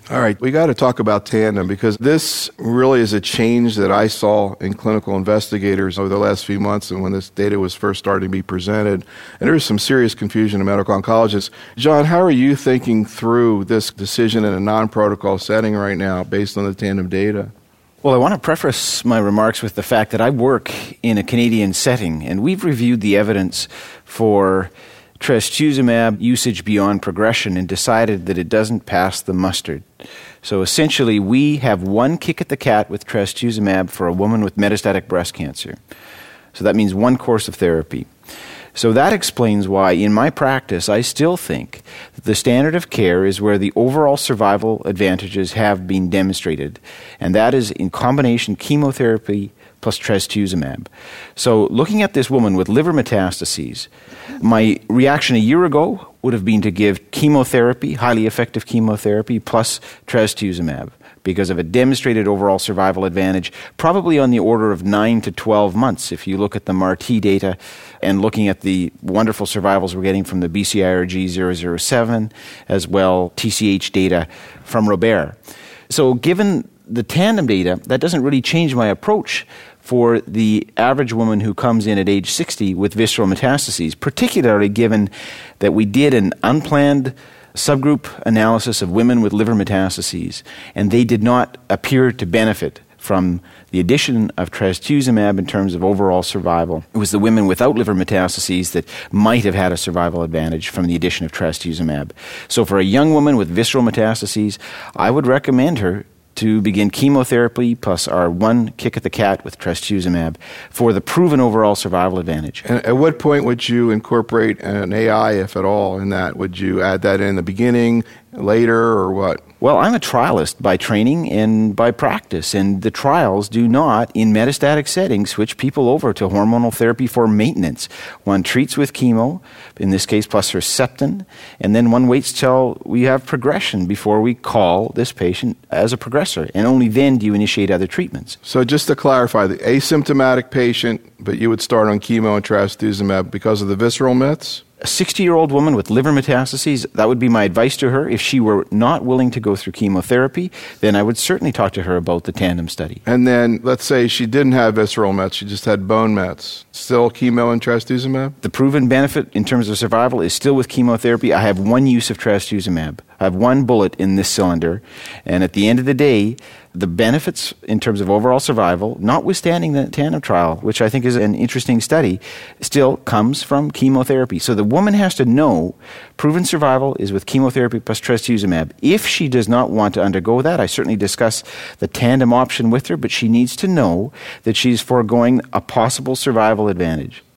All right, we got to talk about Tandem because this really is a change that I saw in clinical investigators over the last few months and when this data was first starting to be presented. And there was some serious confusion in medical oncologists. John, how are you thinking through this decision in a non-protocol setting right now based on the Tandem data? Well, I want to preface my remarks with the fact that I work in a Canadian setting, and we've reviewed the evidence for trastuzumab usage beyond progression and decided that it doesn't pass the mustard. So essentially, we have one kick at the cat with trastuzumab for a woman with metastatic breast cancer. So that means one course of therapy. So that explains why, in my practice, I still think that the standard of care is where the overall survival advantages have been demonstrated, and that is in combination chemotherapy plus trastuzumab. So looking at this woman with liver metastases, my reaction a year ago would have been to give chemotherapy, highly effective chemotherapy, plus trastuzumab because of a demonstrated overall survival advantage, probably on the order of 9 to 12 months if you look at the MARTI data and looking at the wonderful survivals we're getting from the BCIRG 007, as well TCH data from Robert. So given the Tandem data, that doesn't really change my approach for the average woman who comes in at age 60 with visceral metastases, particularly given that we did an unplanned subgroup analysis of women with liver metastases, and they did not appear to benefit from the addition of trastuzumab in terms of overall survival. It was the women without liver metastases that might have had a survival advantage from the addition of trastuzumab. So for a young woman with visceral metastases, I would recommend her to begin chemotherapy plus our one kick at the cat with trastuzumab for the proven overall survival advantage. And at what point would you incorporate an AI, if at all, in that? Would you add that in the beginning, later, or what? Well, I'm a trialist by training and by practice, and the trials do not, in metastatic settings, switch people over to hormonal therapy for maintenance. One treats with chemo, in this case plus Herceptin, and then one waits till we have progression before we call this patient as a progressor, and only then do you initiate other treatments. So just to clarify, the asymptomatic patient, but you would start on chemo and trastuzumab because of the visceral mets? A 60-year-old woman with liver metastases, that would be my advice to her. If she were not willing to go through chemotherapy, then I would certainly talk to her about the Tandem study. And then, let's say she didn't have visceral mets, she just had bone mets. Still chemo and trastuzumab? The proven benefit in terms of survival is still with chemotherapy. I have one use of trastuzumab. I have one bullet in this cylinder, and at the end of the day, the benefits in terms of overall survival, notwithstanding the Tandem trial, which I think is an interesting study, still comes from chemotherapy. So the woman has to know proven survival is with chemotherapy plus trastuzumab. If she does not want to undergo that, I certainly discuss the Tandem option with her, but she needs to know that she's foregoing a possible survival advantage.